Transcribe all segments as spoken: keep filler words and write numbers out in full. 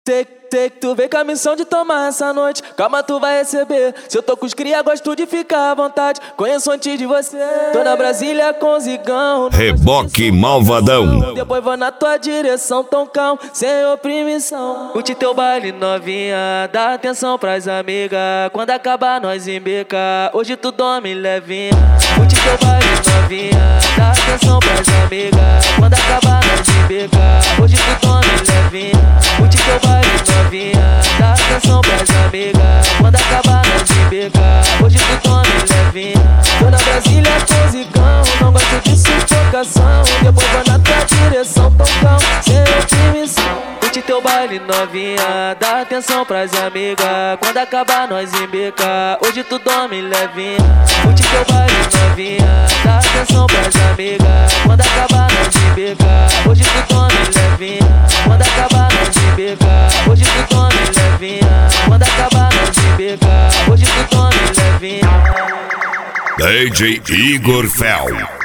Sei, sei que tu vem com a missão de tomar essa noite. Calma, tu vai receber. Se eu tô com os cria, gosto de ficar à vontade. Conheço antes de você. Tô na Brasília com zigão. Reboque malvadão. Depois vou na tua direção, tão calmo, sem oprimição. Curte teu baile novinha, dá atenção pras amigas. Quando acabar nós embeca, hoje tu dorme levinha. Curte teu baile novinha, dá atenção pras amigas. Quando acabar nós embeca, hoje tu dorme levinha. Curte teu baile novinha, dá atenção pras amigas. Quando acabar nós embeca, hoje tu dorme levinha. Tô na Brasília com zigão, não gosto de sufocação. Depois vou na tua direção, tão calmo, sem oprimição. Curte teu baile novinha, dá atenção pras amigas. Quando acabar nós embeca, hoje tu dorme levinha. Curte teu baile novinha, dá atenção pras amigas. Quando acabar nós embeca, hoje tu dorme levinha. Quando acabar nós embeca, hoje tu dorme levinha. Quando acabar nós embeca, hoje tu dorme levinha. D J Igor Fel.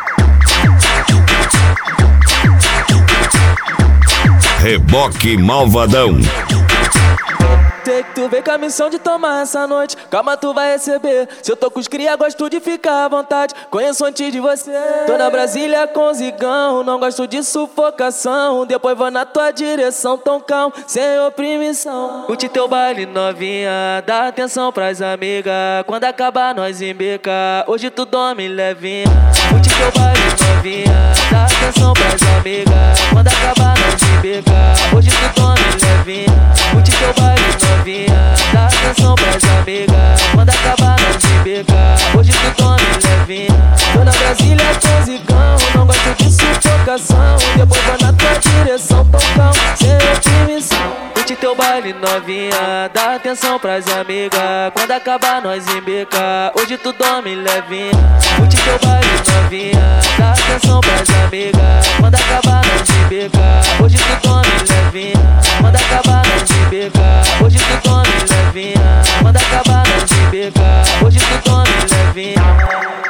Reboque malvadão. Sei que tu vem com a missão de tomar essa noite. Calma, tu vai receber. Se eu tô com os cria, gosto de ficar à vontade. Conheço antes de você. Tô na Brasília com zigão, não gosto de sufocação. Depois vou na tua direção, tão calmo, sem oprimição. Curte teu baile novinha, dá atenção pras amigas. Quando acabar nós embeca, hoje tu dorme levinha. Curte teu baile novinha, dá atenção pras amigas. Quando acabar nós embeca, hoje tu dorme levinha. Curte teu baile novinha, dá atenção pras amigas. Quando acabar nós embeca, hoje tu dorme levinha. Tô na Brasília com zigão, não gosto de sufocação. Depois vou na tua direção, tão calmo, sem oprimição. Curte teu baile novinha, dá atenção pras amigas. Quando acabar nós embeca, hoje tu dorme levinha. Curte teu baile novinha, dá atenção pras amigas. Quando acabar nós embeca, hoje tu dorme levinha. Quando acabar nós embeca, hoje tu dorme levinha. Quando acabar nós embeca, hoje tu dorme levinha.